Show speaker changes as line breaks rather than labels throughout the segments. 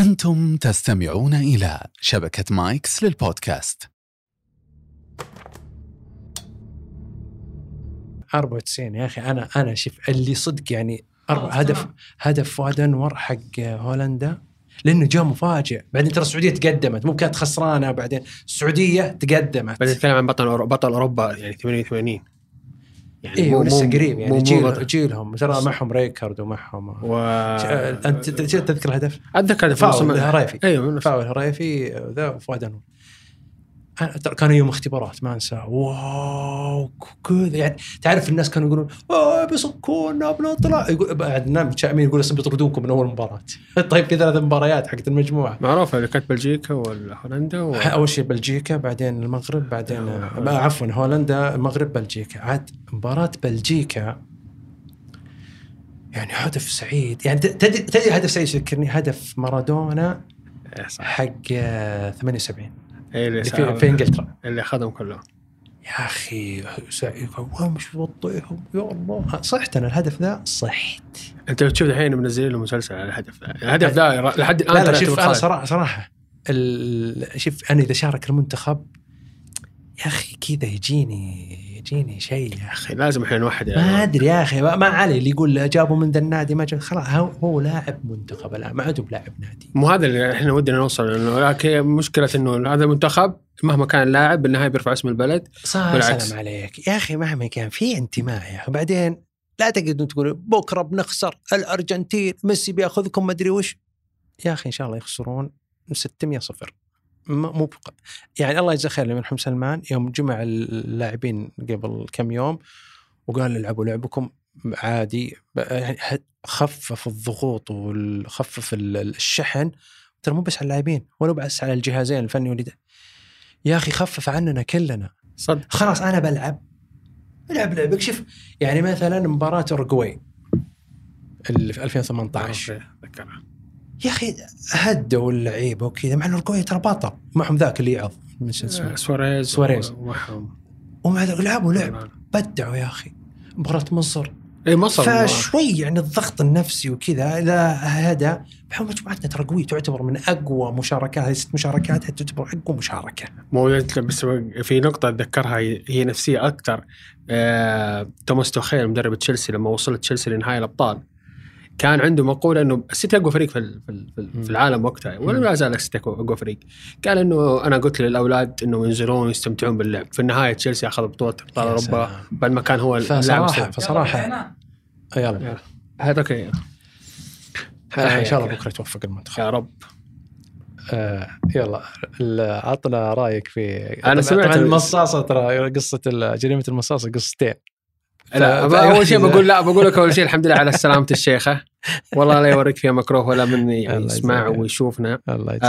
أنتم تستمعون إلى شبكة مايكس للبودكاست.
94 يا أخي. أنا شوف اللي صدق يعني هدف فؤاد أنور حق هولندا، لأنه جاء مفاجئ. بعدين ترى السعودية تقدمت، مو كانت خسرانة، بعدين السعودية تقدمت.
بعدين نتكلم عن بطل أوروبا يعني 88
يعني إيه، ولسه قريب يعني جيلهم ترى معهم ريكارد ومعهم أنت تذكر الهدف؟
أتذكر
فاول الهريفي.
أيوة
فاول الهريفي ذا فؤاد أنور. كانوا يوم اختبارات ما انسى. واو كذا يعني، تعرف الناس كانوا يقولون بيصكونا بنطلع، يقول بعد نام شامين يقول بيطردونكم من اول مباراه. طيب في 3 مباريات حقت المجموعه
معروفه اللي كانت بلجيكا وهولندا
اول شيء بلجيكا، بعدين المغرب، بعدين عفوا هولندا، المغرب، بلجيكا. عاد مباراه بلجيكا يعني هدف سعيد يعني. تدري هدف سعيد يذكرني هدف مارادونا حق 78 في انجلترا
اللي اخذهم كلهم.
يا اخي مش وضعهم يا الله. صحت انا الهدف ذا صحت.
انت بتشوف الحين منزلين له مسلسل على الهدف ذا، الهدف ذا لحد الان.
لا شوف انا صراحه شوف انا اذا شارك المنتخب يا اخي كذا يجيني شيء يا اخي.
لازم الحين واحد
ما ادري يا اخي، ما علي اللي يقول جابوا من ذا النادي ما جاب، خلاص هو لاعب منتخب الان، ما عاد بلاعب نادي.
مو هذا اللي احنا ودنا نوصل، انه لكن مشكله انه هذا المنتخب مهما كان لاعب بالنهايه بيرفع اسم البلد.
سلام عليك يا اخي، مهما كان في انتماء يا اخي. بعدين لا تقعدوا تقولوا بكره بنخسر الارجنتين، ميسي بياخذكم ما ادري وش. يا اخي ان شاء الله يخسرون 600-0. مو يعني الله يجزاه خير من محمد سلمان يوم جمع اللاعبين قبل كم يوم وقال العبوا لعبكم عادي، خفف الضغوط وخفف الشحن. ترى مو بس على اللاعبين ولا بس على الجهازين الفني والإداري يا أخي، خفف عننا كلنا
صدق.
خلاص أنا بلعب لعبك. شوف يعني مثلا مباراة أورجواي اللي في 2018 يا أخي هدوا اللعيبة وكذا، مع أورجواي ترى باطل معهم ذاك اللي يعض من اسمه سواريز ومع ذلك لعبوا لعب بدعوا يا أخي. مباراة مصر فشوي يعني الضغط النفسي وكذا إذا هذا بحول مجموعتنا ترى قوية، تعتبر من أقوى مشاركات، 6 مشاركات تعتبر أقوى مشاركة.
بس في نقطة أتذكرها هي نفسية أكتر. توماس توخيل مدرب تشيلسي لما وصلت تشيلسي لنهاية الأبطال كان عنده مقولة إنه السيتي أقوى فريق في العالم وقتها، ولا لا زال السيتي أقوى فريق. قال إنه أنا قلت للأولاد إنه ينزلون ويستمتعون باللعب. في النهاية تشيلسي أخذ بطولة أبطال أوروبا بعد ما كان هو اللاعب.
فصراحة يلا
هذا أوكي.
إن شاء الله بكرة توفق المنتخب
يا رب.
يلا عطنا رأيك في
أنا سمعت
المصاصة. ترى قصة جريمة المصاصة قصتين.
أول شيء بقول لك أول شيء الحمد لله على السلامة الشيخة، والله لا يوريك فيها مكروه ولا من يعني يسمع ويشوفنا.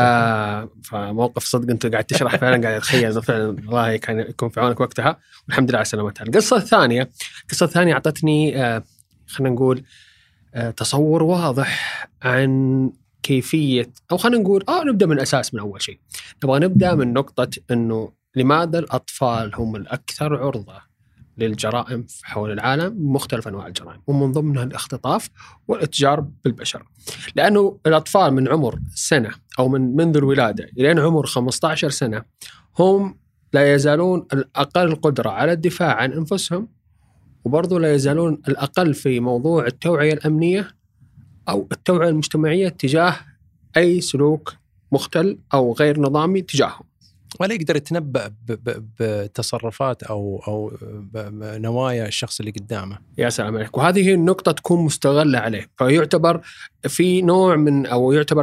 فموقف صدق أنت قاعد تشرح فعلا قاعد أتخيل فعلا الله كان يكون في عونك وقتها، والحمد لله على سلامتها. القصة الثانية أعطتني خلينا نقول تصور واضح عن كيفية، أو خلينا نقول نبدأ من الأساس. من أول شيء نبغى نبدأ من نقطة إنه لماذا الأطفال هم الأكثر عرضة للجرائم حول العالم، مختلف أنواع الجرائم ومن ضمنها الاختطاف والاتجار بالبشر. لأنه الأطفال من عمر سنة أو منذ الولادة إلى عمر 15 سنة هم لا يزالون الأقل قدرة على الدفاع عن أنفسهم، وبرضو لا يزالون الأقل في موضوع التوعية الأمنية أو التوعية المجتمعية تجاه أي سلوك مختل أو غير نظامي تجاههم،
ولا يقدر يتنبأ بتصرفات أو نوايا الشخص اللي قدامه.
يا سلام عليك. وهذه هي النقطة تكون مستغلة عليه، فيعتبر في نوع من أو يعتبر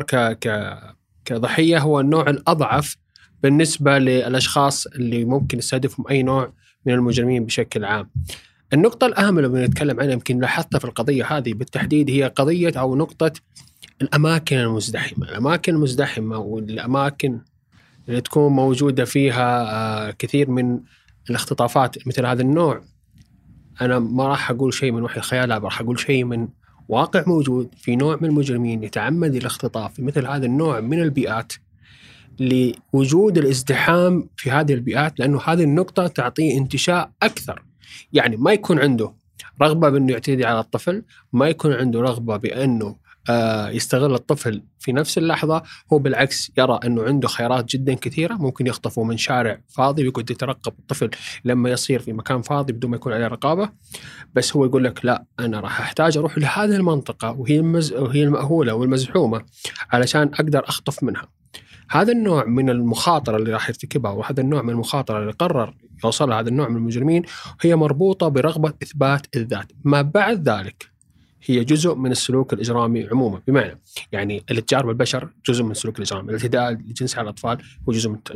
كضحية هو النوع الأضعف بالنسبة للأشخاص اللي ممكن يستهدفهم أي نوع من المجرمين بشكل عام. النقطة الأهم اللي بنتكلم عنها يمكن لاحظتها في القضية هذه بالتحديد هي قضية أو نقطة الأماكن المزدحمة والأماكن اللي تكون موجودة فيها كثير من الاختطافات مثل هذا النوع. أنا ما راح أقول شيء من وحي الخيال، راح أقول شيء من واقع موجود. في نوع من المجرمين يتعمد الاختطاف في مثل هذا النوع من البيئات لوجود الازدحام في هذه البيئات، لأنه هذه النقطة تعطيه انتشاء أكثر. يعني ما يكون عنده رغبة بأنه يعتدي على الطفل، ما يكون عنده رغبة بأنه يستغل الطفل في نفس اللحظة، هو بالعكس يرى أنه عنده خيارات جدا كثيرة، ممكن يخطفه من شارع فاضي ويقعد يترقب الطفل لما يصير في مكان فاضي بدون ما يكون عليه رقابة. بس هو يقول لك لا، أنا راح أحتاج أروح لهذه المنطقة وهي المأهولة والمزحومة علشان أقدر أخطف منها. هذا النوع من المخاطرة اللي راح يرتكبها، وهذا النوع من المخاطرة اللي قرر يوصل هذا النوع من المجرمين، هي مربوطة برغبة إثبات الذات. ما بعد ذلك هي جزء من السلوك الإجرامي عموما، بمعنى يعني الاتجار بالبشر جزء من السلوك الإجرامي، الاعتداء الجنسي على الأطفال هو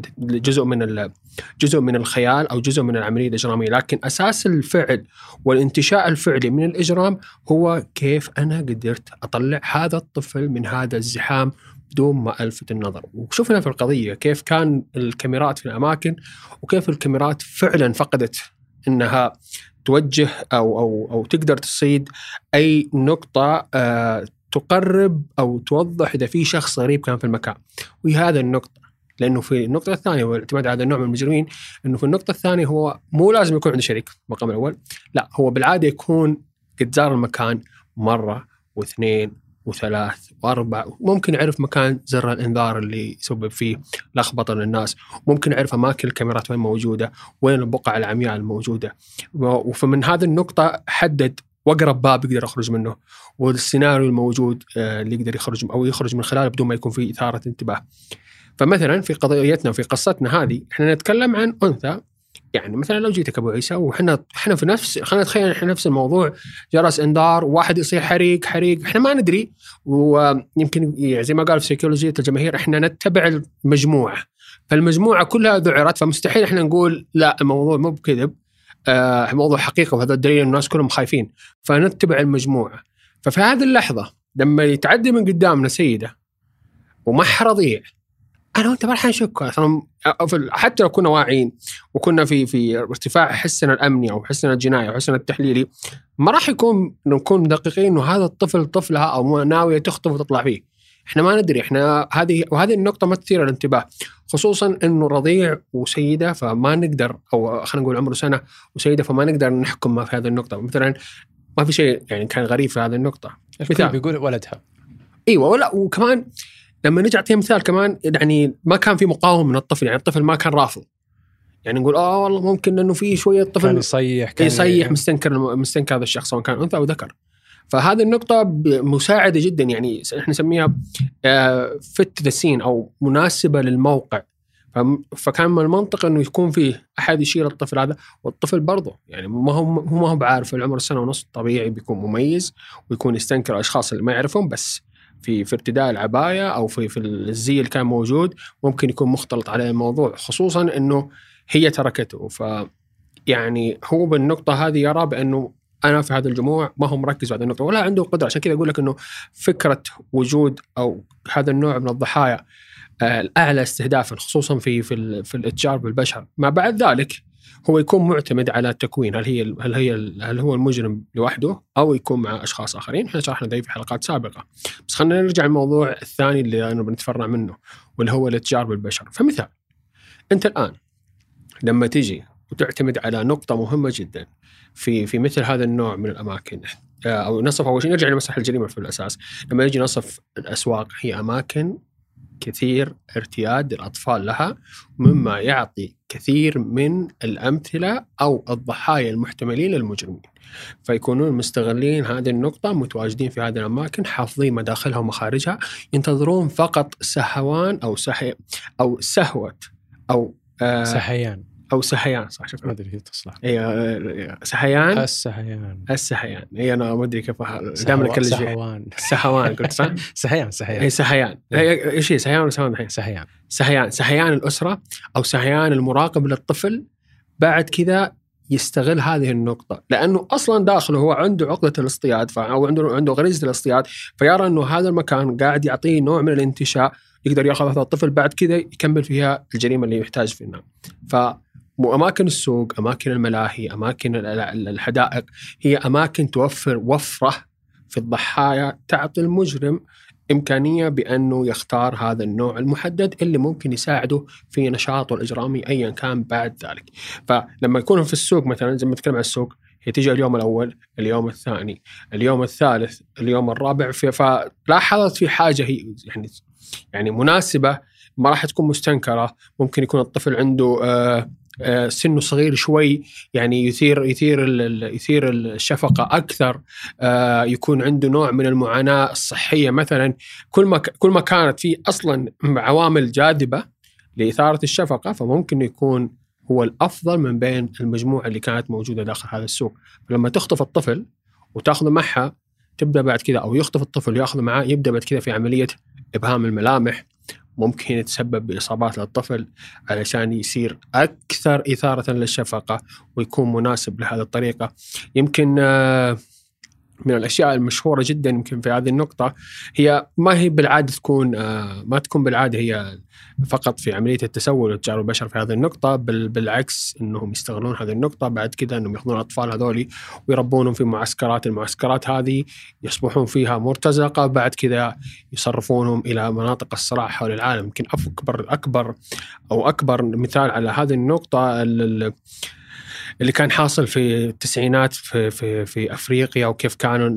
جزء من الخيال أو جزء من العملية الإجرامية. لكن أساس الفعل والانتشاء الفعلي من الإجرام هو كيف أنا قدرت أطلع هذا الطفل من هذا الزحام بدون ما ألفت النظر. وشوفنا في القضية كيف كان الكاميرات في الأماكن، وكيف الكاميرات فعلا فقدت إنها توجه أو تقدر تصيد أي نقطة تقرب أو توضح إذا في شخص غريب كان في المكان. وهذا النقطة، لأنه في النقطة الثانية والاعتماد على هذا النوع من المجرمين، أنه في النقطة الثانية هو مو لازم يكون عنده شريك المقام الأول، لا، هو بالعادة يكون قد زار المكان مرة واثنين وثلاث وأربع، ممكن يعرف مكان زر الإنذار اللي يسبب فيه لخبطة للناس، ممكن يعرف أماكن الكاميرات وين موجودة، وين البقع العمياء الموجودة. وفمن هذه النقطة حدد وأقرب باب يقدر يخرج منه، والسيناريو الموجود اللي يقدر يخرج أو يخرج من خلاله بدون ما يكون فيه إثارة انتباه. فمثلا في قضيتنا وفي قصتنا هذه احنا نتكلم عن أنثى، يعني مثلا لو جيتك أبو عيسى وإحنا في نفس، خلينا نتخيل إحنا نفس الموضوع، جرس إنذار، واحد يصيح حريق، إحنا ما ندري، ويمكن زي ما قال في سيكولوجية الجماهير إحنا نتبع المجموعة، فالمجموعة كلها ذعرت، فمستحيل إحنا نقول لا الموضوع مو بكذب، موضوع حقيقة، وهذا الدليل الناس كلهم خايفين، فنتبع المجموعة. ففي هذه اللحظة لما يتعدي من قدامنا سيدة ومح رضيع، أنا وأنت ما راح نشك أصلاً، حتى لو كنا واعيين وكنا في ارتفاع حسنا الأمني أو حسنا الجنائي أو حسنا التحليلي، ما راح نكون دقيقين إنه هذا الطفل طفلها أو ناوية تخطف وتطلع فيه. إحنا ما ندري، إحنا وهذه النقطة ما تثير الانتباه، خصوصاً إنه رضيع وسيدة، فما نقدر، أو خلينا نقول عمره سنة وسيدة، فما نقدر نحكم ما في هذه النقطة. مثلاً ما في شيء يعني كان غريب في هذه النقطة،
الكل بيقول ولدها.
أيوة، ولا وكمان لما نجي أعطيه مثال كمان، يعني ما كان في مقاومة من الطفل، يعني الطفل ما كان رافض، يعني نقول والله ممكن إنه في شوية طفل كان يصيح مستنكر هذا الشخص سواء كان أنثى أو ذكر. فهذه النقطة مساعدة جدا، يعني إحنا نسميها fit the scene أو مناسبة للموقع. فكان من المنطق إنه يكون فيه أحد يشيل الطفل هذا، والطفل برضه يعني ما هو بعارف، العمر السنة ونص طبيعي بيكون مميز ويكون يستنكر الأشخاص اللي ما يعرفهم، بس في ارتداء العباية أو في الزي اللي كان موجود ممكن يكون مختلط عليه الموضوع، خصوصا إنه هي تركته. يعني هو بالنقطة هذه يرى بأنه أنا في هذا الجموع ما هو مركز على النقطة ولا عنده قدرة. عشان كذا أقول لك إنه فكرة وجود أو هذا النوع من الضحايا الأعلى استهدافا، خصوصا في الإتجار بالبشر، ما بعد ذلك هو يكون معتمد على التكوين، هل هو المجرم لوحده أو يكون مع أشخاص آخرين. احنا شرحنا ذي في حلقات سابقة، بس خلينا نرجع للموضوع الثاني اللي أنا بنتفرع منه، واللي هو الإتجار بالبشر. فمثال، أنت الآن لما تيجي وتعتمد على نقطة مهمة جدا في مثل هذا النوع من الأماكن، أو نصف أول شيء نرجع لمسرح الجريمة في الأساس. لما يجي نصف الأسواق، هي أماكن كثير ارتياد الأطفال لها، مما يعطي كثير من الأمثلة أو الضحايا المحتملين للمجرمين، فيكونون مستغلين هذه النقطة، متواجدين في هذه الأماكن، حافظين مداخلها ومخارجها، ينتظرون فقط سهوان أو سهوة أو
سحيان
أو سحيان، صح؟ شكرا.
ما أدري هي تصلح.
سحيان.
السحيان.
أنا ما أدري كيف دائما أكلج فيه. سحوان قلت صح؟
سحيان.
سحيان. إيش هي سحيان ولا سحوان الحين؟ سحيان الأسرة أو سحيان المراقب للطفل. بعد كذا يستغل هذه النقطة، لأنه أصلا داخله هو عنده عقدة الاصطياد، أو عنده غريزة الاصطياد، فيرى أنه هذا المكان قاعد يعطيه نوع من الانتشاء، يقدر يأخذ هذا الطفل بعد كذا يكمل فيها الجريمة اللي يحتاج في النام. فأماكن السوق، أماكن الملاهي، أماكن الحدائق، هي أماكن توفر وفرة في الضحايا، تعطي المجرم إمكانية بأنه يختار هذا النوع المحدد اللي ممكن يساعده في نشاطه الإجرامي أيا كان بعد ذلك. فلما يكون في السوق مثلا، زي ما نتكلم عن السوق، تيجي اليوم الأول، اليوم الثاني، اليوم الثالث، اليوم الرابع. فلاحظت في حاجة هي يعني مناسبة، ما راح تكون مستنكرة. ممكن يكون الطفل عنده سنه صغير شوي، يعني يثير الشفقة أكثر، يكون عنده نوع من المعاناة الصحية مثلا. كل ما كانت في أصلا عوامل جاذبة لإثارة الشفقة، فممكن يكون هو الأفضل من بين المجموعة اللي كانت موجودة داخل هذا السوق. فلما تخطف الطفل وتأخذ معها، تبدأ بعد كذا، أو يخطف الطفل ويأخذ معاه، يبدأ بعد كذا في عملية إبهام الملامح. ممكن يتسبب بإصابات للطفل علشان يصير أكثر إثارة للشفقة ويكون مناسب لهذه الطريقة. يمكن من الأشياء المشهورة جدا يمكن في هذه النقطة، هي ما هي بالعادة تكون ما تكون بالعادة هي فقط في عملية التسول وتجارب البشر في هذه النقطة، بل بالعكس أنهم يستغلون هذه النقطة بعد كده، أنهم يأخذون الأطفال هذولي ويربونهم في معسكرات. المعسكرات هذه يصبحون فيها مرتزقة، بعد كده يصرفونهم إلى مناطق الصراع حول العالم. يمكن أكبر مثال على هذه النقطة اللي كان حاصل في التسعينات في أفريقيا، وكيف كانوا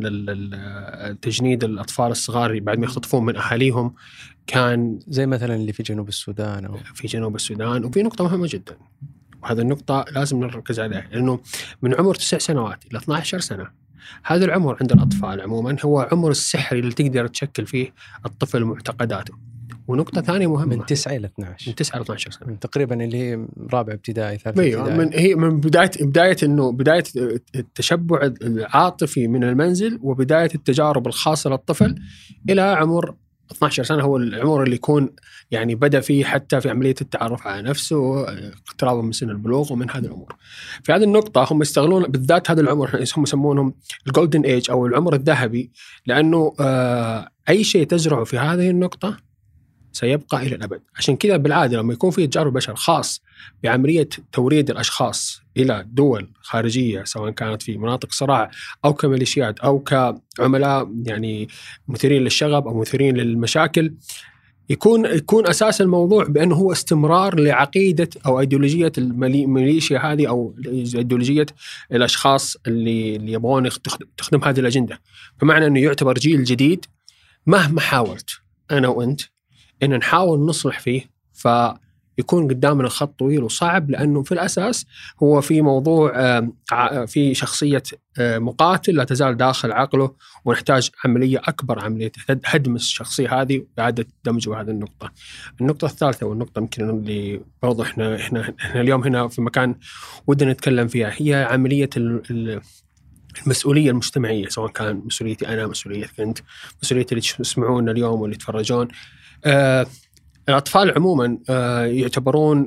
تجنيد الأطفال الصغار بعد ما يختطفون من أهاليهم، كان
زي مثلا اللي في جنوب السودان
في جنوب السودان. وفي نقطة مهمة جدا، وهذا النقطة لازم نركز عليها، لأنه من عمر 9 سنوات إلى 12 سنة، هذا العمر عند الأطفال عموما هو عمر السحري اللي تقدر تشكل فيه الطفل معتقداته. ونقطة ثانية مهمة،
من 9 إلى 12،
من 9 إلى 12 سنة
تقريبا، اللي هي رابع ابتدائي ثالث ابتدائي.
هي من بداية التشبع العاطفي من المنزل، وبداية التجارب الخاصة للطفل إلى عمر 12 سنة، هو العمر اللي يكون يعني بدأ فيه حتى في عملية التعرف على نفسه، اقترابه من سن البلوغ ومن هذه الأمور. في هذه النقطة هم يستغلون بالذات هذا العمر، هم يسمونهم الجولدن ايج أو العمر الذهبي، لأنه أي شيء تزرعه في هذه النقطة سيبقى إلى الأبد. عشان كذا بالعادة لما يكون في تجارب بشر خاص بعملية توريد الأشخاص إلى دول خارجية، سواء كانت في مناطق صراع أو كميليشيات أو كعملاء يعني مثيرين للشغب أو مثيرين للمشاكل، يكون أساس الموضوع بأنه هو استمرار لعقيدة أو أيديولوجية الميليشيا هذه، أو أيديولوجية الأشخاص اللي يبغون تخدم هذه الأجندة. فمعنى أنه يعتبر جيل جديد، مهما حاولت أنا وأنت إن نحاول نصلح فيه، فيكون قدامنا خط طويل وصعب، لأنه في الأساس هو في موضوع في شخصية مقاتل لا تزال داخل عقله، ونحتاج عملية أكبر، عملية هدم الشخصية هذه وإعادة دمجه هذه النقطة. النقطة الثالثة والنقطة يمكن اللي برضو إحنا اليوم هنا في مكان ودنا نتكلم فيها، هي عملية المسؤولية المجتمعية، سواء كان مسؤوليتي أنا، مسؤوليتك أنت، مسؤولية اللي يسمعون اليوم واللي يتفرجون. الأطفال عموما يعتبرون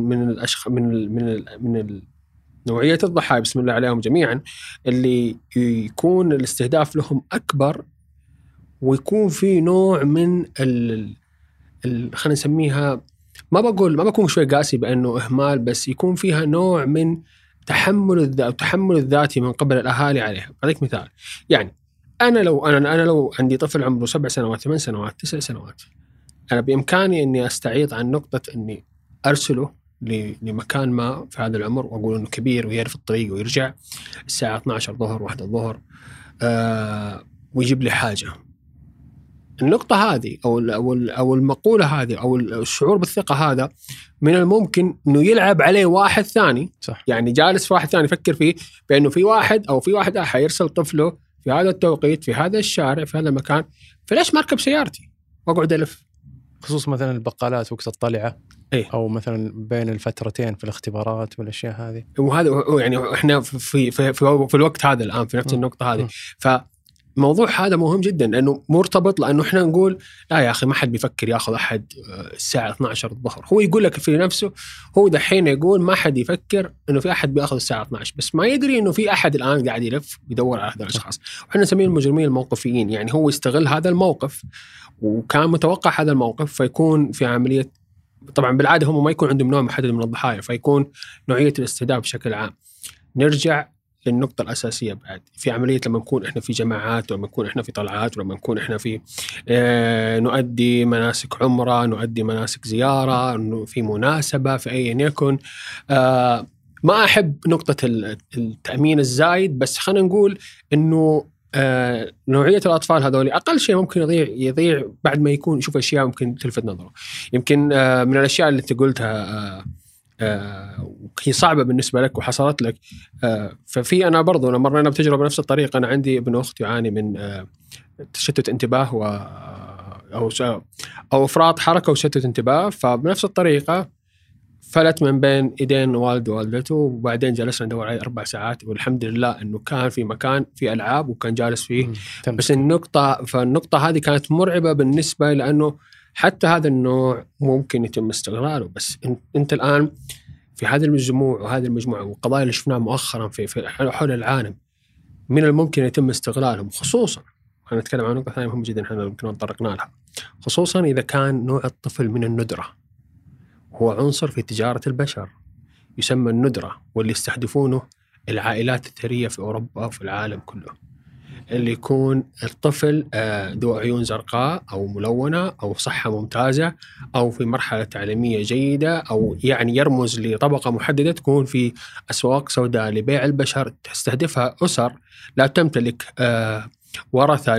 من نوعية الضحايا، بسم الله عليهم جميعا، اللي يكون الاستهداف لهم أكبر، ويكون في نوع من خلينا نسميها، ما بكون شوي قاسي بأنه إهمال، بس يكون فيها نوع من تحمل الذاتي من قبل الأهالي عليها. هذيك مثال، يعني أنا لو عندي طفل عمره 7 سنوات 8 سنوات 9 سنوات، أنا بإمكاني إني أستعيض عن نقطة إني أرسله لمكان ما في هذا العمر، وأقول إنه كبير ويعرف الطريق ويرجع الساعة 12 ظهر 1 الظهر ويجيب لي حاجة. النقطة هذه أو المقولة هذه أو الشعور بالثقة هذا من الممكن إنه يلعب عليه واحد ثاني،
صح.
يعني جالس في واحد ثاني يفكر فيه بأنه في واحد أو في واحد حيرسل طفله في هذا التوقيت في هذا الشارع في هذا المكان، فليش ما أركب سيارتي وأقعد ألف؟
خصوص مثلا البقالات وقت الطلعة،
إيه؟
أو مثلا بين الفترتين في الاختبارات والأشياء هذه.
وهذا يعني إحنا في الوقت هذا الآن في نفس النقطة هذه. فموضوع هذا مهم جدا، لأنه مرتبط، لأنه إحنا نقول لا يا أخي ما حد بيفكر يأخذ أحد الساعة 12 الظهر. هو يقول لك في نفسه، هو دحين يقول ما حد يفكر إنه في أحد بيأخذ الساعة 12، بس ما يدري إنه في أحد الآن قاعد يلف ويدور على هذا الأشخاص، وإحنا نسميه المجرمين الموقفيين. يعني هو يستغل هذا الموقف، وكان متوقع هذا الموقف، فيكون في عملية، طبعا بالعادة هم ما يكون عندهم نوع محدد من الضحايا، فيكون نوعية الاستهداف بشكل عام. نرجع للنقطة الأساسية بعد في عملية، لما نكون إحنا في جماعات، ولما نكون إحنا في طلعات، ولما نكون إحنا في نؤدي مناسك عمرة، نؤدي مناسك زيارة، في مناسبة، في أي يكن، ما أحب نقطة التأمين الزايد، بس خلينا نقول إنه نوعية الأطفال هذول أقل شيء ممكن يضيع بعد ما يكون يشوف أشياء ممكن تلفت نظره. يمكن من الأشياء اللي أنت قلتها هي صعبة بالنسبة لك وحصلت لك، ففي أنا برضو لما مرينا بتجربة نفس الطريقة. أنا عندي ابن أخت يعاني من تشتت انتباه أو إفراط حركة وشتت انتباه، فبنفس الطريقة فلت من بين إيدين والده ووالدته، وبعدين جلسنا ندور عليه 4 ساعات، والحمد لله إنه كان في مكان في ألعاب وكان جالس فيه. بس فالنقطة هذه كانت مرعبة بالنسبة، لأنه حتى هذا النوع ممكن يتم استغلاله. بس أنت الآن في هذا الجموع وهذه المجموعة والقضايا اللي شفناها مؤخرا في حول العالم، من الممكن يتم استغلالهم، خصوصا أنا أتكلم عن نقطة ثانية مهمة جدا احنا يمكن تطرقنا لها، خصوصا إذا كان نوع الطفل من الندرة، هو عنصر في تجارة البشر يسمى الندرة، واللي يستهدفونه العائلات الثرية في أوروبا وفي العالم كله، اللي يكون الطفل ذو عيون زرقاء أو ملونة أو صحة ممتازة أو في مرحلة تعليمية جيدة، أو يعني يرمز لطبقة محددة تكون في أسواق سوداء لبيع البشر، تستهدفها أسر لا تمتلك ورثة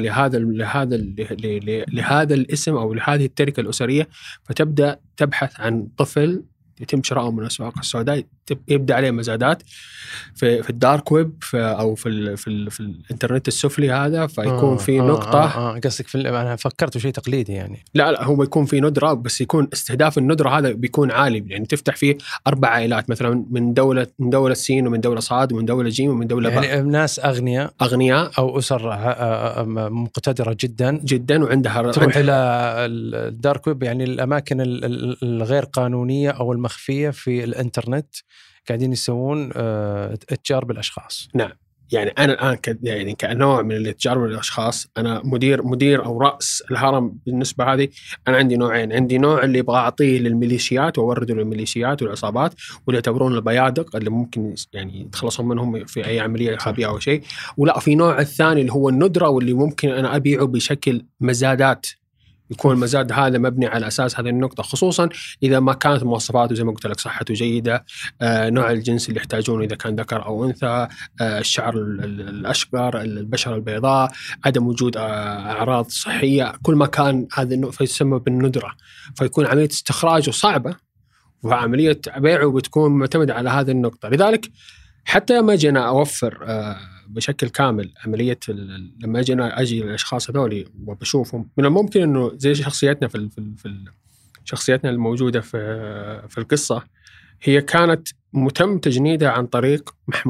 لهذا الاسم أو لهذه التركة الأسرية، فتبدأ تبحث عن طفل يتم شراؤه من الأسواق السوداء، يبدأ عليه مزادات في الدارك ويب أو في الإنترنت السفلي هذا، فيكون في نقطة.
قصدك أنا فكرت شيء تقليدي يعني.
لا هو يكون في ندرة، بس يكون استهداف الندرة هذا بيكون عالي، يعني تفتح فيه 4 عائلات مثلا من دولة سين ومن دولة صاد ومن دولة جيم ومن دولة باء،
يعني ناس أغنياء أو أسر مقتدرة جدا
وعندها
تروح إلى الدارك ويب، يعني الأماكن الغير قانونية أو المخفية في الإنترنت، قاعدين يسوون اتجار بالأشخاص.
نعم، يعني أنا الآن يعني كنوع من الاتجار بالأشخاص، أنا مدير أو رأس الهرم بالنسبة هذه. أنا عندي نوعين، عندي نوع اللي يبغى أعطيه للميليشيات وأورده للميليشيات والعصابات، واللي يعتبرون البيادق اللي ممكن يعني يتخلصون منهم في أي عملية إرهابية أو شيء. ولا في نوع الثاني اللي هو الندرة، واللي ممكن أنا أبيعه بشكل مزادات، يكون المزاد هذا مبني على أساس هذه النقطة، خصوصا إذا ما كانت مواصفاته زي ما قلت لك صحته جيدة، نوع الجنس اللي يحتاجونه إذا كان ذكر أو أنثى، الشعر الأشقر، البشرة البيضاء، عدم وجود أعراض صحية، كل ما كان هذا النقطة فيسمى بالندرة، فيكون عملية استخراجه صعبة وعملية بيعه بتكون معتمدة على هذه النقطة. لذلك حتى ما جينا أوفر بشكل كامل عملية لما أجي الأشخاص هذولي وبشوفهم، من الممكن إنه زي شخصيتنا في شخصيتنا الموجودة في القصة، هي كانت متم تجنيدها عن طريق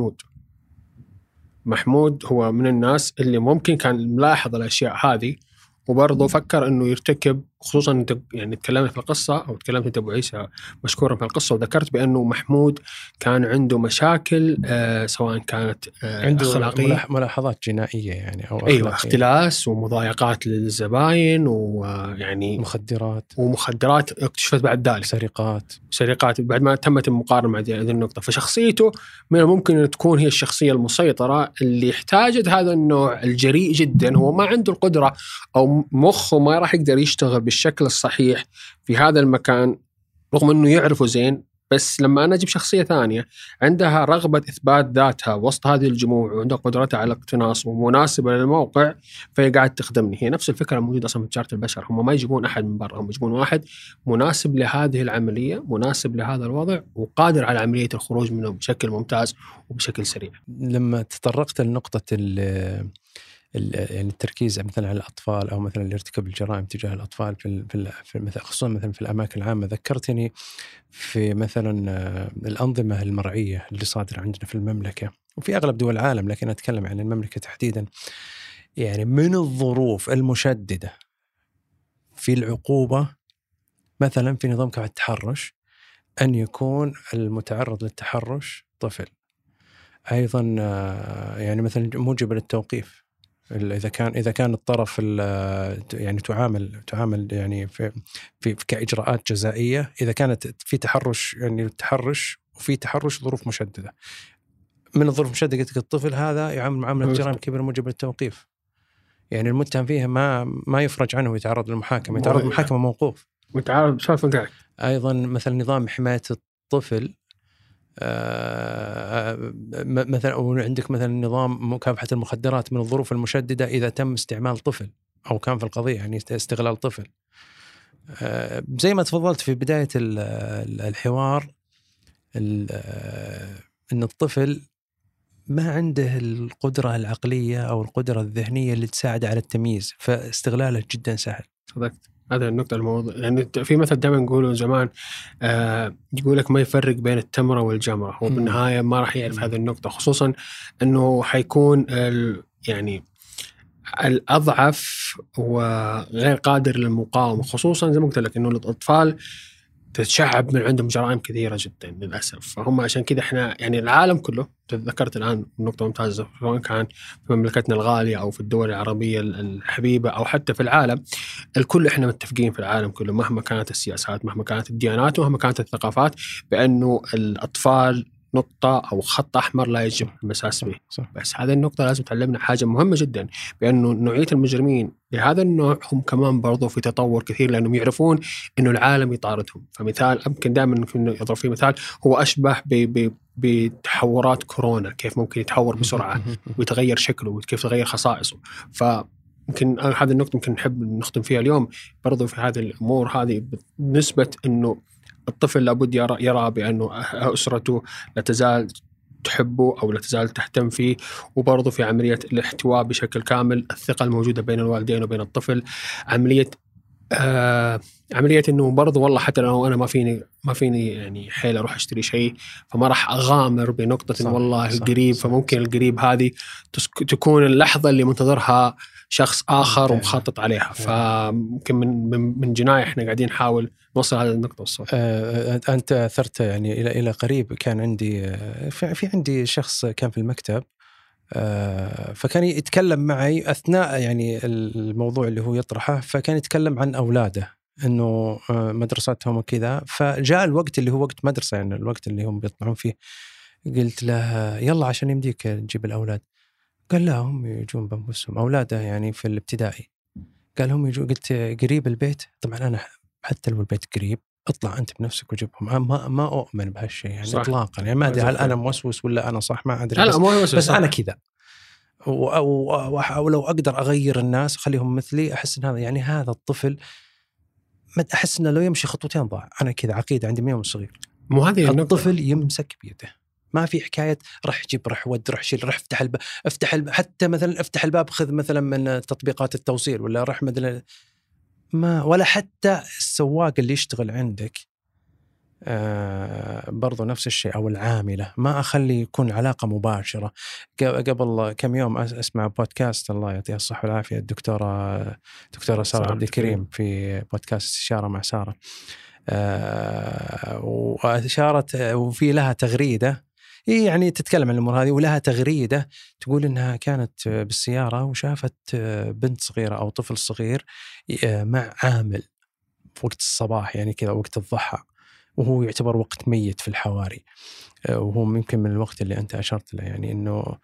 محمود هو من الناس اللي ممكن كان ملاحظ الأشياء هذه، وبرضه فكر إنه يرتكب، خصوصا يعني تكلمنا في القصة أو تكلمت أنت أبو عيسى مشكورا في القصة، وذكرت بأنه محمود كان عنده مشاكل سواء كانت
عنده
أخلاقية،
ملاحظات جنائية يعني أو
أيوة، اختلاس ومضايقات للزباين، ويعني ومخدرات اكتشفت بعد ذلك، سرقات بعد ما تمت المقارنة مع هذه النقطة. فشخصيته من الممكن أن تكون هي الشخصية المسيطرة اللي احتاجت هذا النوع الجريء جدا، هو ما عنده القدرة أو مخه ما راح يقدر يشتغل بالشكل الصحيح في هذا المكان رغم أنه يعرفه زين. بس لما أنا أجيب شخصية ثانية عندها رغبة إثبات ذاتها وسط هذه الجموع وعندها قدرتها على الاقتناص ومناسبة للموقع، فهي قاعد تخدمني. هي نفس الفكرة موجودة أصلا في تجارة البشر، هم ما يجيبون أحد من برا، هم يجيبون واحد مناسب لهذه العملية، مناسب لهذا الوضع، وقادر على عملية الخروج منه بشكل ممتاز وبشكل سريع.
لما تطرقت لنقطة يعني التركيز مثلا على الأطفال أو مثلا الارتكاب الجرائم تجاه الأطفال في مثلا خصوصا مثلا في الأماكن العامة، ذكرتني في مثلا الأنظمة المرعية اللي صادرة عندنا في المملكة وفي أغلب دول العالم، لكن أتكلم عن المملكة تحديدا. يعني من الظروف المشددة في العقوبة مثلا في نظام كفاءة التحرش أن يكون المتعرض للتحرش طفل. أيضا يعني مثلا موجب للتوقيف إذا كان الطرف يعني تعامل يعني في كإجراءات جزائية، إذا كانت في تحرش يعني التحرش وفي تحرش ظروف مشددة. من الظروف المشددة قلت الطفل هذا يعامل معاملة جرائم كبيرة موجب للتوقيف، يعني المتهم فيها ما يفرج عنه ويتعرض للمحاكمة، يتعرض للمحاكمة موقوف
متعرض.
أيضا مثلا نظام حماية الطفل مثلا أو عندك مثلا نظام مكافحة المخدرات من الظروف المشددة إذا تم استعمال طفل أو كان في القضية يعني استغلال طفل. زي ما تفضلت في بداية الحوار أن الطفل ما عنده القدرة العقلية أو القدرة الذهنية اللي تساعد على التمييز، فاستغلاله جدا سهل.
صدقت، هذا النقطة الموضوع. يعني في مثل دائما نقوله زمان، يقول لك ما يفرق بين التمرة والجمرة. هو بالنهاية ما راح يعرف هذه النقطة، خصوصا أنه حيكون يعني الأضعف وغير قادر للمقاومة، خصوصا زي ما قلت لك أنه الأطفال تتشعب من عندهم جرائم كثيرة جدا للأسف. فهم عشان كذا احنا يعني العالم كله، تذكرت الآن نقطة ممتازة، سواء كان في مملكتنا الغالية أو في الدول العربية الحبيبة أو حتى في العالم الكل، احنا متفقين في العالم كله مهما كانت السياسات، مهما كانت الديانات، ومهما كانت الثقافات، بأنه الأطفال نقطة أو خط أحمر لا يجب المساس به. بس هذه النقطة لازم تعلمنا حاجة مهمة جدا، بأنه نوعية المجرمين بهذا النوع هم كمان برضو في تطور كثير، لأنهم يعرفون أنه العالم يطاردهم. فمثال يمكن دائما يضرب فيه مثال هو أشبه بتحورات كورونا، كيف ممكن يتحور بسرعة ويتغير شكله وكيف تغير خصائصه. يمكن هذه النقطة ممكن نحب نختم فيها اليوم برضو في هذه الأمور هذه، بالنسبة أنه الطفل لابد يرى بأنه أسرته لا تزال تحبه أو لا تزال تهتم فيه، وبرضو في عملية الاحتواء بشكل كامل، الثقة الموجودة بين الوالدين وبين الطفل، عملية إنه برضو والله حتى لو أنا ما فيني يعني حيل أروح أشتري شيء، فما راح أغامر بنقطة والله قريب، فممكن القريب هذه تكون اللحظة اللي منتظرها شخص آخر ومخطط عليها. فممكن من جناية إحنا قاعدين نحاول نوصل هذه النقطة والصوت.
أنت أثرت يعني إلى قريب. كان عندي في عندي شخص كان في المكتب، فكان يتكلم معي أثناء يعني الموضوع اللي هو يطرحه، فكان يتكلم عن أولاده إنه مدرستهم وكذا. فجاء الوقت اللي هو وقت مدرسة، يعني الوقت اللي هم بيطلعون فيه. قلت له يلا عشان يمديك تجيب الأولاد. قال لا هم يجون بنفسهم، أولاده يعني في الابتدائي. قال هم يجون. قلت قريب البيت؟ طبعا أنا حتى لو البيت قريب اطلع أنت بنفسك وجيبهم. ما أؤمن بهالشيء يعني صح. إطلاقا يعني ما أدري هل أنا موسوس ولا أنا صح، ما أدري. بس أنا كذا، ولو أقدر أغير الناس أخليهم مثلي أحس إن هذا يعني هذا الطفل ما أحس إنه لو يمشي خطوتين ضاع. أنا كذا عقيدة عندي من يوم صغير.
مو هذه
الطفل يمسك بيده، ما في حكاية رح جيب رح ود رح شيل رح افتح الباب حتى مثلا افتح الباب خذ مثلا من تطبيقات التوصيل ولا رح مثلا ما، ولا حتى السواق اللي يشتغل عندك برضو نفس الشيء، أو العاملة ما أخلي يكون علاقة مباشرة. قبل كم يوم أسمع بودكاست الله يعطيها الصحة والعافية دكتورة سارة عبد الكريم في بودكاست استشارة مع سارة، وأشارت وفي لها تغريدة يعني تتكلم عن الأمور هذه، ولها تغريدة تقول إنها كانت بالسيارة وشافت بنت صغيرة أو طفل صغير مع عامل في وقت الصباح يعني كذا وقت الضحى، وهو يعتبر وقت ميت في الحواري، وهو ممكن من الوقت اللي أنت أشرت له يعني إنه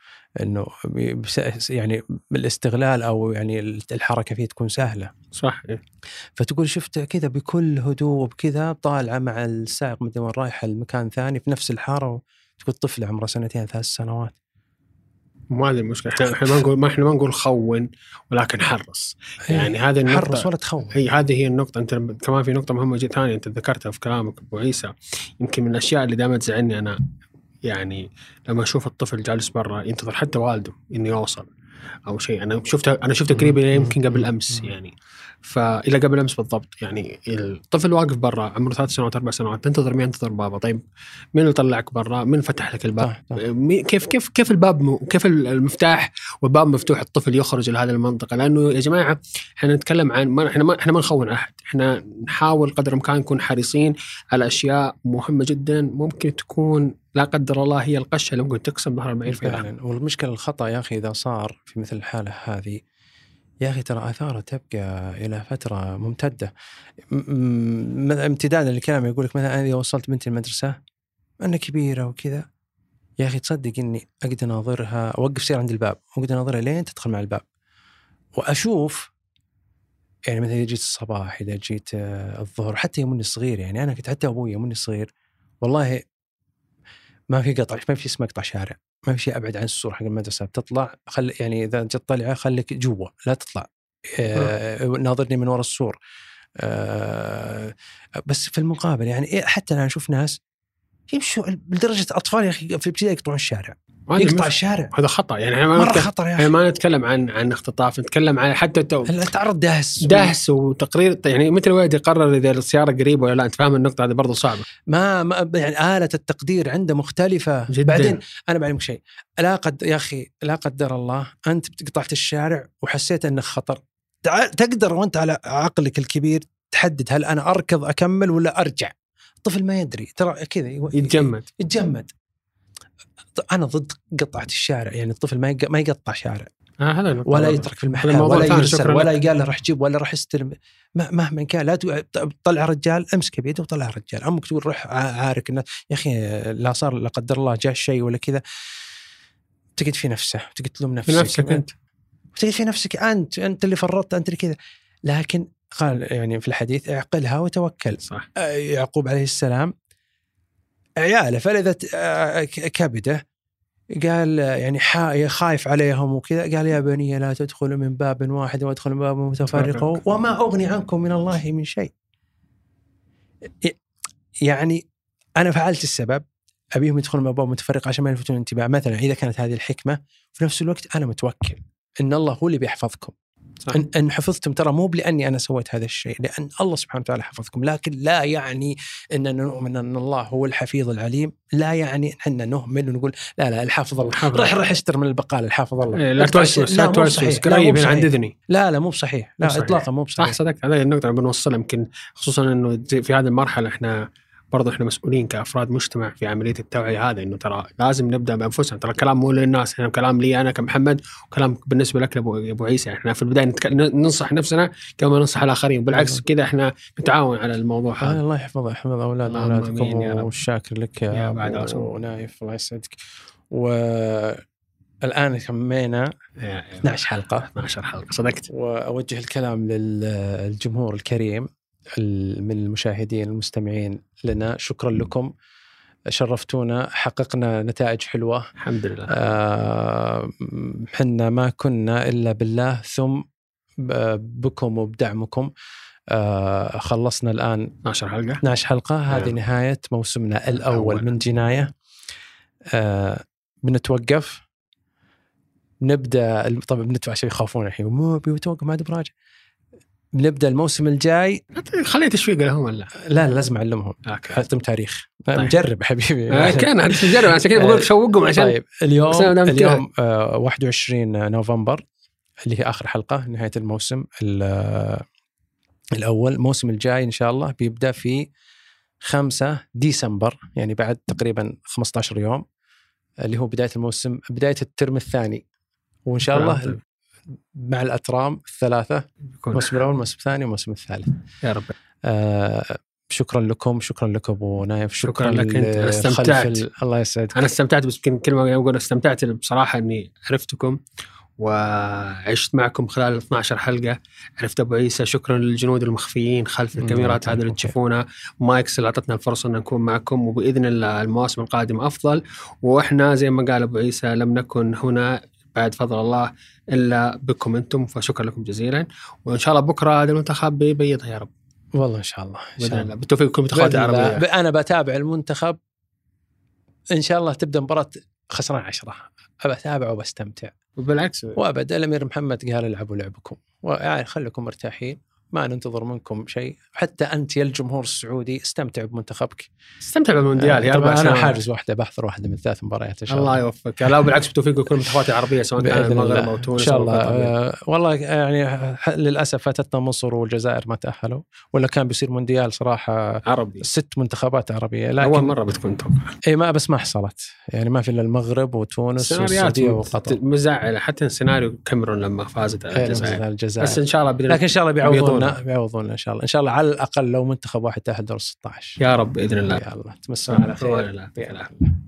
يعني بالاستغلال أو يعني الحركة فيه تكون سهلة
صح.
فتقول شفت كذا بكل هدوء وبكذا طالعة مع السائق مدى وين رايحة المكان ثاني في نفس الحارة، تقول طفل عمره 2 3 سنوات.
مو هذه المشكلة. احنا ما نقول خون، ولكن حرص. يعني هذه النقطة،
حرص ولا تخون.
هذه هي النقطة. انت كمان في نقطة مهمة جدا ثانية انت ذكرتها في كلامك ابو عيسى، يمكن من الاشياء اللي دائما تزعلني انا، يعني لما اشوف الطفل جالس برا ينتظر حتى والده انه يوصل او شيء. انا شفته قريب يمكن قبل امس يعني، فإلى قبل أمس بالضبط. يعني الطفل واقف برا عمره 3 سنوات 4 سنوات، تنتظر مين؟ تنتظر بابا. طيب مين اللي يطلعك برا؟ مين فتح لك الباب؟ كيف الباب كيف المفتاح والباب مفتوح الطفل يخرج لهذه المنطقة؟ لأنه يا جماعة احنا نتكلم عن احنا ما نخون أحد، احنا نحاول قدر الإمكان نكون حريصين على أشياء مهمة جدا ممكن تكون لا قدر الله هي القشة اللي ممكن تقسم ظهر البعير فيها.
والمشكلة الخطأ يا أخي إذا صار في مثل الحالة هذه يا أخي ترى آثاره تبقى إلى فترة ممتدة. امتدادا للكلام يقول لك مثلا إذا وصلت بنتي المدرسة أنا كبيرة وكذا، يا أخي تصدق إني أقدر أناظرها، أوقف سير عند الباب وأقدر أناظرها لين تدخل مع الباب وأشوف يعني مثلا إذا جيت الصباح إذا جيت الظهر حتى يومني الصغير. يعني أنا كنت حتى أبوي يومني الصغير والله ما في قطع، ما في اسمه قطع شارع، ما في شيء ابعد عن السور حق المدرسه. بتطلع يعني اذا جت طلعه خليك جوا لا تطلع، ناظرني من وراء السور. بس في المقابل يعني حتى انا اشوف ناس يمشوا لدرجه اطفال يا اخي في الابتدائي يقطعون الشارع، يقطع الشارع.
هذا خطأ يعني.
مرة خطر يا أخي.
ما نتكلم عن اختطاف، نتكلم عن حتى
تعرض دهس
وتقرير. يعني مثل الواحد يقرر إذا السيارة قريبة ولا لا. أنت فاهم النقطة هذه برضو صعبة.
ما يعني آلة التقدير عنده مختلفة جداً. بعدين أنا بعلمك شيء، يا أخي لا قدر الله أنت قطعت الشارع وحسيت أنه خطر، تقدر وأنت على عقلك الكبير تحدد هل أنا أركض أكمل ولا أرجع. الطفل ما يدري ترى كذا يتجمد. أنا ضد قطعة الشارع، يعني الطفل ما يقطع شارع ولا يترك في المحل ولا يرسل ولا يقال له راح جيب ولا راح استلم. مهما كان لا تطلع رجال امسك بيده وطلع رجال. أمك تقول روح عارك الناس يا أخي، لا صار لا قدر الله جاء شيء ولا كذا، تقعد في نفسه تقعد تلوم نفسك
أنت
تقعد في نفسك أنت اللي فرطت أنت اللي كذا. لكن قال يعني في الحديث اعقلها وتوكل.
صح.
يعقوب عليه السلام عياله فلذت كبده، قال يعني خايف عليهم وكذا، قال يا بني لا تدخلوا من باب واحد وادخلوا من باب متفرق وما أغني عنكم من الله من شيء. يعني أنا فعلت السبب، أبيهم يدخلوا من باب متفرق عشان ما يلفتون الانتباه مثلا. إذا كانت هذه الحكمة، في نفس الوقت أنا متوكل إن الله هو اللي بيحفظكم. إن حفظتم ترى مو لأني أنا سويت هذا الشيء، لأن الله سبحانه وتعالى حفظكم. لكن لا يعني أننا نؤمن أن الله هو الحفيظ العليم، لا يعني أننا نهمل ونقول لا الحافظ الله، راح اشتر من البقالة الحافظ الله.
لا توسوس قريب عند إذني.
لا مو بصحيح، لا إطلاقا مو بصحيح.
صدقت. هذه النقطة اللي بنوصلها، يمكن خصوصا إنه في هذه المرحلة إحنا مسؤولين كأفراد مجتمع في عملية التوعية هذا، إنه ترى لازم نبدأ بأنفسنا. ترى الكلام مو للناس، إحنا كلام لي أنا كمحمد، وكلام بالنسبة لك أبو عيسى. إحنا في البداية ننصح نفسنا كما ننصح الآخرين، بالعكس كذا إحنا نتعاون على الموضوع هذا.
الله يحفظ أولادكم والشاكر لك يا أبو نايف، الله يسعدك. والآن كمينا 12 حلقة
صدقت.
وأوجه الكلام للجمهور الكريم من المشاهدين المستمعين لنا، شكرا لكم، شرفتونا، حققنا نتائج حلوة
الحمد لله.
حنا ما كنا إلا بالله ثم بكم وبدعمكم. خلصنا الآن 12 حلقة. هذه نهاية موسمنا الأول من جناية. بنتوقف، نبدأ طبعا بندفع شيء يخافون الحين مو بيتوقف ما براجع. بنبدأ الموسم الجاي.
خليه تشويق لهم ولا
لا لازم أعلمهم. حطم تاريخ. طيب. مجرب حبيبي.
كان مجرب عشان كذا بقول شوقهم عشان.
طيب اليوم 21 نوفمبر اللي هي آخر حلقة نهاية الموسم الأول. الموسم الجاي إن شاء الله بيبدأ في 5 ديسمبر، يعني بعد تقريبا 15 يوم، اللي هو بداية الموسم، بداية الترم الثاني. وإن شاء الله مع الأترام 3، الموسم الأول الموسم الثاني والموسم الثالث
يا رب.
شكرا لكم أبو نايف.
شكرا لك أنت. أنا استمتعت.
الله يسعدك.
أنا استمتعت، بس كلمة أقول استمتعت بصراحة أني عرفتكم وعشت معكم خلال 12 حلقة. عرفت أبو عيسى. شكرا للجنود المخفيين خلف الكاميرات هذا اللي تشوفونه، مايكس اللي أعطتنا الفرصة أن نكون معكم، وبإذن الله المواسم القادمة أفضل. وإحنا زي ما قال أبو عيسى لم نكن هنا بعد فضل الله إلا بكم أنتم، فشكرا لكم جزيلا. وإن شاء الله بكرة هذا المنتخب بيبيض يا رب.
والله إن شاء الله
بالتوفيق لكم منتخبات العربية.
أنا بتابع المنتخب إن شاء الله. تبدأ مباراة خسران 10 أتابع وبستمتع.
وبالعكس
وأبدا الأمير محمد قال العبوا لعبكم، ويعني خليكم مرتاحين، ما ننتظر منكم شيء. حتى أنت يا الجمهور السعودي استمتع بمنتخبك،
استمتع بالمونديال. يا
طبعا أنا حاجز واحدة، بحضر واحدة من 3 مباريات إن شاء الله.
الله يوفقك. لا بالعكس بتوفيق لكل المنتخبات العربية سواء كان المغرب أو تونس
إن شاء الله. والله يعني للأسف فاتتنا مصر والجزائر ما تأهلوا، ولا كان بيصير مونديال صراحة
عربي
6 منتخبات عربية، لكن
أول مرة بتكون توقع.
إيه ما حصلت، يعني ما في إلا المغرب وتونس والسعودية وقطر.
مزعلة حتى سيناريو كاميرون لما فازت على الجزائر.
بس
إن شاء الله
لكن إن شاء الله بيعوضونا إن شاء الله على الأقل لو منتخب واحد تأهل دور 16
يا رب بإذن الله.
يا الله تمسون على خير.
لا.